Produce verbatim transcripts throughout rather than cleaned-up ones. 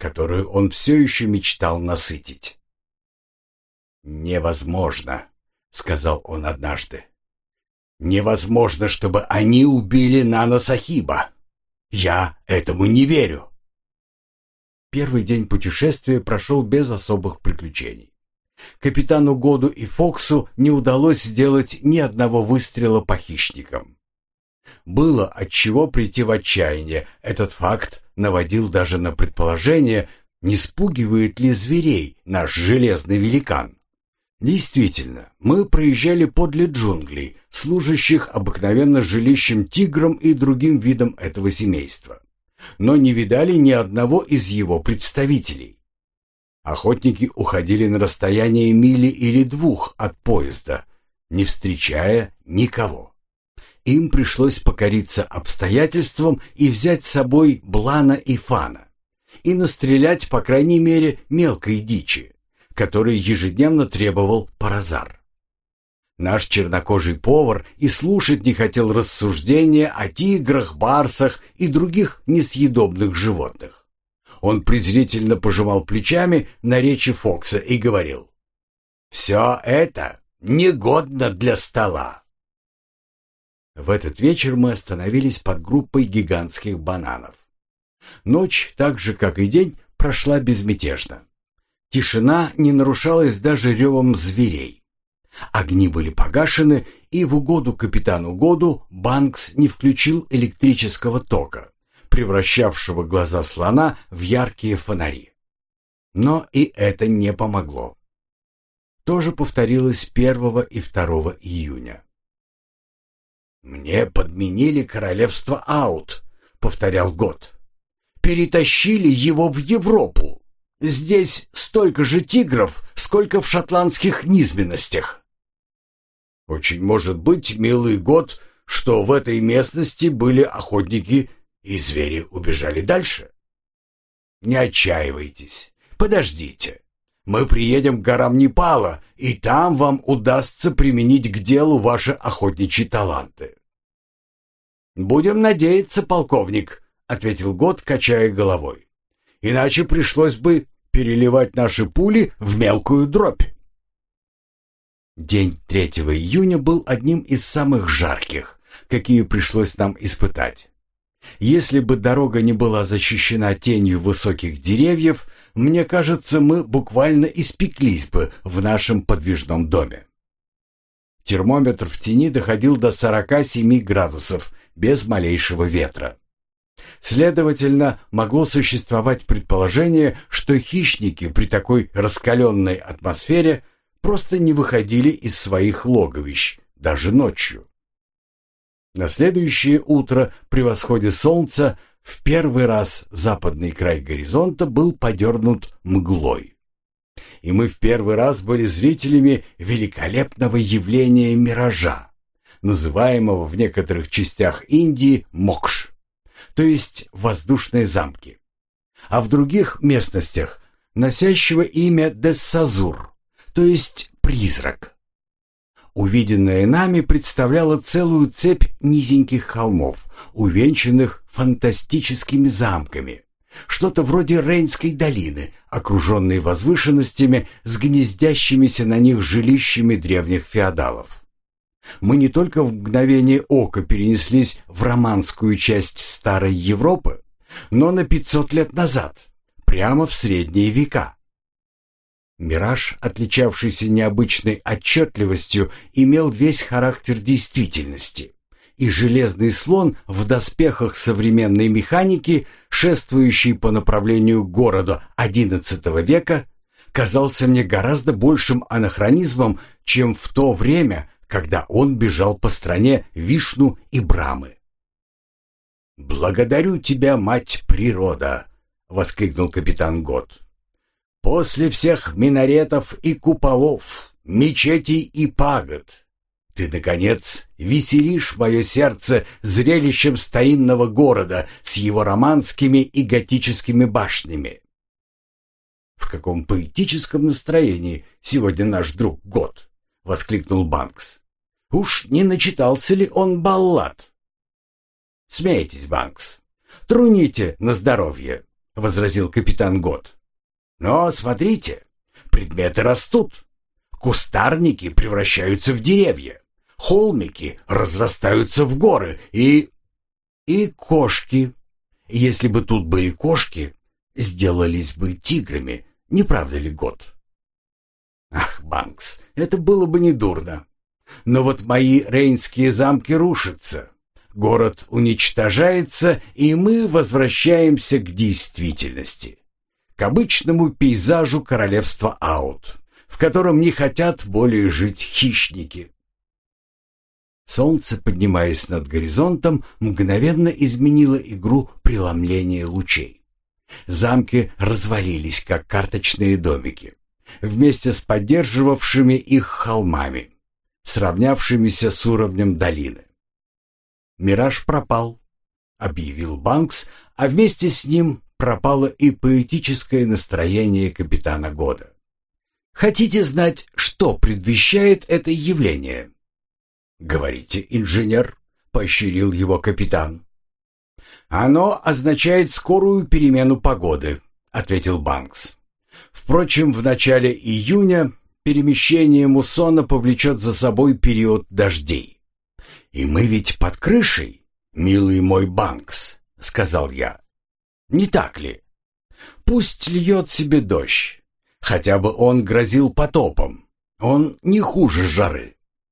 которую он все еще мечтал насытить. «Невозможно», — сказал он однажды. «Невозможно, чтобы они убили Нана-Сахиба. Я этому не верю». Первый день путешествия прошел без особых приключений. Капитану Году и Фоксу не удалось сделать ни одного выстрела по хищникам. Было отчего прийти в отчаяние. Этот факт наводил даже на предположение, не спугивает ли зверей наш железный великан. Действительно, мы проезжали подле джунглей, служащих обыкновенно жилищем тиграм и другим видам этого семейства, но не видали ни одного из его представителей. Охотники уходили на расстояние мили или двух от поезда, не встречая никого. Им пришлось покориться обстоятельствам и взять с собой Блана и Фана, и настрелять, по крайней мере, мелкой дичи, который ежедневно требовал Паразар. Наш чернокожий повар и слушать не хотел рассуждения о тиграх, барсах и других несъедобных животных. Он презрительно пожимал плечами на речи Фокса и говорил: «Все это негодно для стола». В этот вечер мы остановились под группой гигантских бананов. Ночь, так же как и день, прошла безмятежно. Тишина не нарушалась даже ревом зверей. Огни были погашены, и в угоду капитану Году Банкс не включил электрического тока, превращавшего глаза слона в яркие фонари. Но и это не помогло. То же повторилось первого и второго июня. «Мне подменили королевство Аут», — повторял Год. «Перетащили его в Европу. Здесь столько же тигров, сколько в шотландских низменностях». «Очень может быть, милый Год, что в этой местности были охотники, и звери убежали дальше. Не отчаивайтесь, подождите. Мы приедем к горам Непала, и там вам удастся применить к делу ваши охотничьи таланты». «Будем надеяться, полковник», — ответил Год, качая головой. «Иначе пришлось бы переливать наши пули в мелкую дробь». День третьего июня был одним из самых жарких, какие пришлось нам испытать. Если бы дорога не была защищена тенью высоких деревьев, мне кажется, мы буквально испеклись бы в нашем подвижном доме. Термометр в тени доходил до сорока семи градусов без малейшего ветра. Следовательно, могло существовать предположение, что хищники при такой раскаленной атмосфере просто не выходили из своих логовищ, даже ночью. На следующее утро при восходе солнца в первый раз западный край горизонта был подернут мглой. И мы в первый раз были зрителями великолепного явления миража, называемого в некоторых частях Индии мокш, то есть воздушные замки, а в других местностях носящего имя Дессазур, то есть призрак. Увиденное нами представляло целую цепь низеньких холмов, увенчанных фантастическими замками, что-то вроде Рейнской долины, окруженной возвышенностями с гнездящимися на них жилищами древних феодалов. Мы не только в мгновение ока перенеслись в романскую часть старой Европы, но на пятьсот лет назад, прямо в средние века. Мираж, отличавшийся необычной отчетливостью, имел весь характер действительности, и железный слон в доспехах современной механики, шествующий по направлению к городу одиннадцатого века, казался мне гораздо большим анахронизмом, чем в то время, когда он бежал по стране Вишну и Брамы. «Благодарю тебя, мать природа!» — воскликнул капитан Гот. «После всех минаретов и куполов, мечетей и пагод, ты, наконец, веселишь мое сердце зрелищем старинного города с его романскими и готическими башнями». «В каком поэтическом настроении сегодня наш друг Гот!» — воскликнул Банкс. «Уж не начитался ли он баллад?» «Смейтесь, Банкс, труните на здоровье. возразил капитан Гот. «Но смотрите, предметы растут. Кустарники превращаются в деревья, холмики разрастаются в горы и... и кошки. Если бы тут были кошки, сделались бы тиграми, не правда ли, Гот?» «Ах, Банкс, это было бы недурно. Но вот мои рейнские замки рушатся, город уничтожается, и мы возвращаемся к действительности, к обычному пейзажу королевства Аут, в котором не хотят более жить хищники». Солнце, поднимаясь над горизонтом, мгновенно изменило игру преломления лучей. Замки развалились, как карточные домики, вместе с поддерживавшими их холмами, сравнявшимися с уровнем долины. «Мираж пропал», — объявил Банкс, а вместе с ним пропало и поэтическое настроение капитана Года. «Хотите знать, что предвещает это явление?» «Говорите, инженер», — поощрил его капитан. «Оно означает скорую перемену погоды», — ответил Банкс. «Впрочем, в начале июня перемещение муссона повлечет за собой период дождей». «И мы ведь под крышей, милый мой Банкс», — сказал я. «Не так ли? Пусть льет себе дождь, хотя бы он грозил потопом, он не хуже жары».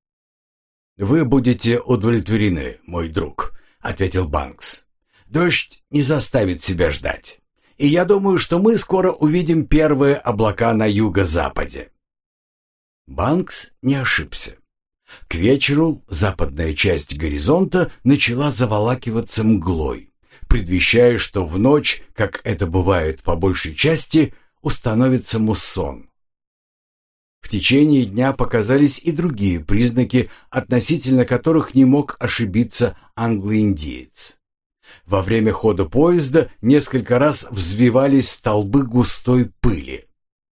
«Вы будете удовлетворены, мой друг», — ответил Банкс. «Дождь не заставит себя ждать, и я думаю, что мы скоро увидим первые облака на юго-западе». Банкс не ошибся. К вечеру западная часть горизонта начала заволакиваться мглой, предвещая, что в ночь, как это бывает по большей части, установится муссон. В течение дня показались и другие признаки, относительно которых не мог ошибиться англоиндиец. Во время хода поезда несколько раз взвивались столбы густой пыли.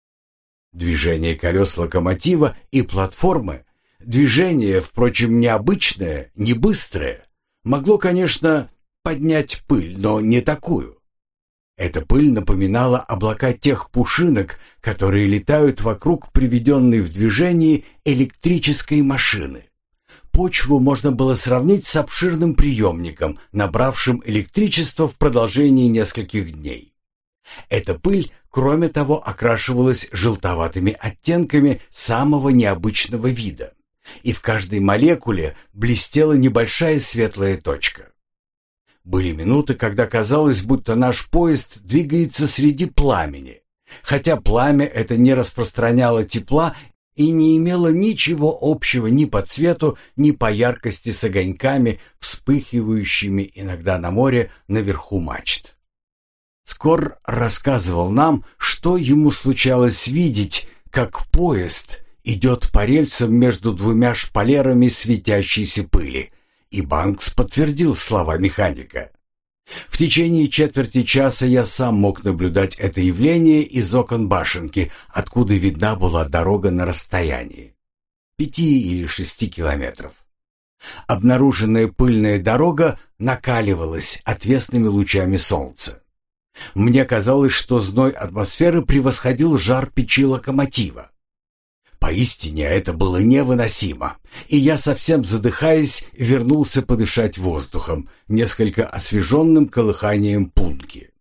Движение колес локомотива и платформы, движение, впрочем, необычное, не быстрое, могло, конечно, поднять пыль, но не такую. Эта пыль напоминала облака тех пушинок, которые летают вокруг приведенной в движение электрической машины. Почву можно было сравнить с обширным приемником, набравшим электричество в продолжении нескольких дней. Эта пыль, кроме того, окрашивалась желтоватыми оттенками самого необычного вида, и в каждой молекуле блестела небольшая светлая точка. Были минуты, когда казалось, будто наш поезд двигается среди пламени, хотя пламя это не распространяло тепла и не имело ничего общего ни по цвету, ни по яркости с огоньками, вспыхивающими иногда на море наверху мачт. Скор рассказывал нам, что ему случалось видеть, как поезд идет по рельсам между двумя шпалерами светящейся пыли, и Банкс подтвердил слова механика. В течение четверти часа я сам мог наблюдать это явление из окон башенки, откуда видна была дорога на расстоянии пяти или шести километров. Обнаруженная пыльная дорога накаливалась отвесными лучами солнца. Мне казалось, что зной атмосферы превосходил жар печи локомотива. Поистине это было невыносимо, и я, совсем задыхаясь, вернулся подышать воздухом, несколько освеженным колыханием пунки.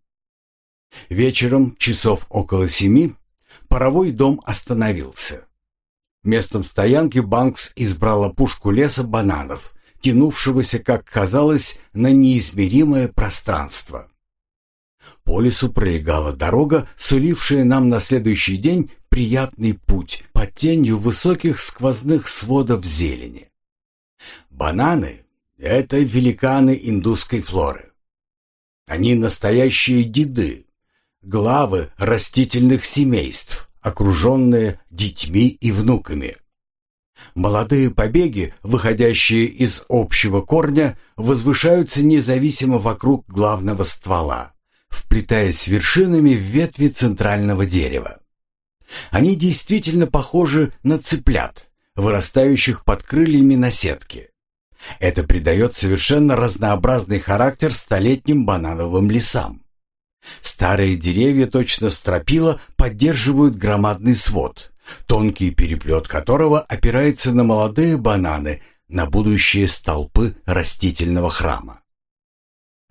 Вечером, часов около семи, паровой дом остановился. Местом стоянки Банкс избрал опушку леса бананов, тянувшегося, как казалось, на неизмеримое пространство. По лесу пролегала дорога, сулившая нам на следующий день приятный путь под тенью высоких сквозных сводов зелени. Бананы — это великаны индусской флоры. Они настоящие деды, главы растительных семейств, окруженные детьми и внуками. Молодые побеги, выходящие из общего корня, возвышаются независимо вокруг главного ствола, вплетаясь вершинами в ветви центрального дерева. Они действительно похожи на цыплят, вырастающих под крыльями на сетке. Это придает совершенно разнообразный характер столетним банановым лесам. Старые деревья, точно стропила, поддерживают громадный свод, тонкий переплет которого опирается на молодые бананы, на будущие столпы растительного храма.